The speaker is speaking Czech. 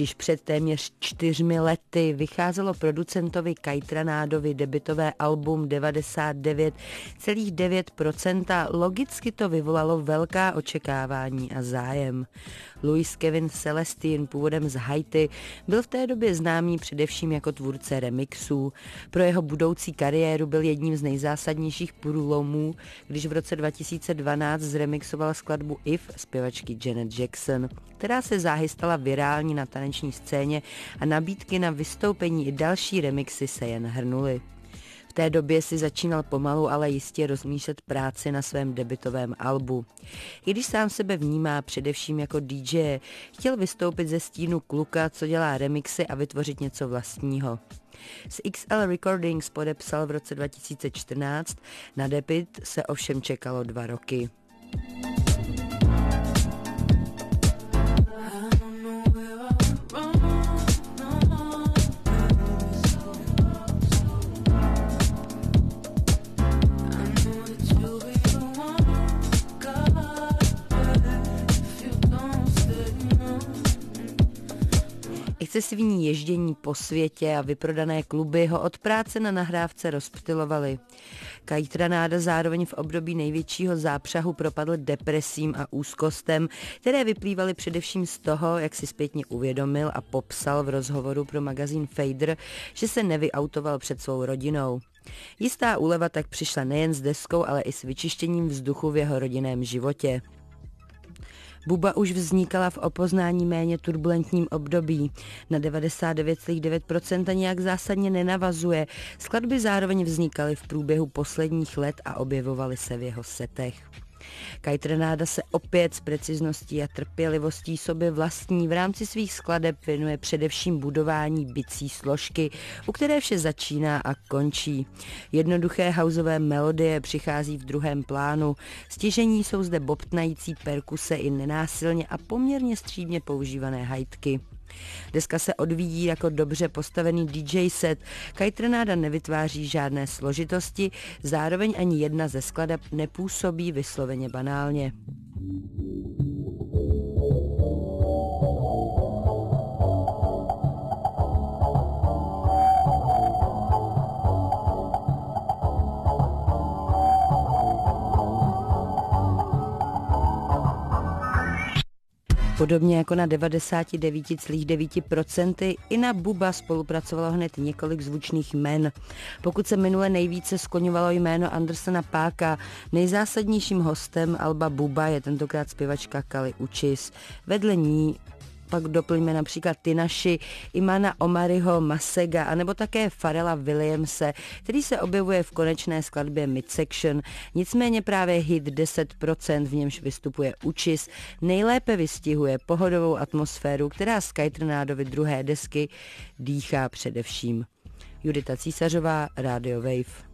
Když před téměř 4 lety vycházelo producentovi Kajtranádovi debutové album 99,9%, logicky to vyvolalo velká očekávání a zájem. Louis Kevin Celestin, původem z Haiti, byl v té době známý především jako tvůrce remixů. Pro jeho budoucí kariéru byl jedním z nejzásadnějších průlomů, když v roce 2012 zremixoval skladbu If zpěvačky Janet Jackson, která se záhy stala virální na taneční scéně a nabídky na vystoupení i další remixy se jen hrnuly. V té době si začínal pomalu, ale jistě rozmýšlet práci na svém debutovém albu. I když sám sebe vnímá především jako DJ, chtěl vystoupit ze stínu kluka, co dělá remixy a vytvořit něco vlastního. S XL Recordings podepsal v roce 2014, na debut se ovšem čekalo 2 roky. Excesivní ježdění po světě a vyprodané kluby ho od práce na nahrávce rozptylovaly. Kajtranáda zároveň v období největšího zápřahu propadl depresím a úzkostem, které vyplývaly především z toho, jak si zpětně uvědomil a popsal v rozhovoru pro magazín Fader, že se nevyautoval před svou rodinou. Jistá úleva tak přišla nejen s deskou, ale i s vyčištěním vzduchu v jeho rodinném životě. Bubba už vznikala v opoznání méně turbulentním období. Na 99,9% nějak zásadně nenavazuje. Skladby zároveň vznikaly v průběhu posledních let a objevovaly se v jeho setech. Kajtranáda se opět s precizností a trpělivostí sobě vlastní v rámci svých skladeb věnuje především budování bicí složky, u které vše začíná a končí. Jednoduché houseové melodie přichází v druhém plánu, stěžení jsou zde bobtnající perkuse i nenásilně a poměrně střídmě používané hajtky. Deska se odvíjí jako dobře postavený DJ set, Kajtranáda nevytváří žádné složitosti, zároveň ani jedna ze skladeb nepůsobí vysloveně banálně. Podobně jako na 99,9% i na Bubba spolupracovalo hned několik zvučných jmen. Pokud se minule nejvíce skloňovalo jméno Andersona Paaka, nejzásadnějším hostem alba Bubba je tentokrát zpěvačka Kali Uchis. Vedle ní pak doplňme například Tinashe, Imana Omariho, Masega anebo také Pharrella Williamse, který se objevuje v konečné skladbě Midsection. Nicméně právě hit 10%, v němž vystupuje Uchis, nejlépe vystihuje pohodovou atmosféru, která z Kajtranádovy druhé desky dýchá především. Judita Císařová, Radio Wave.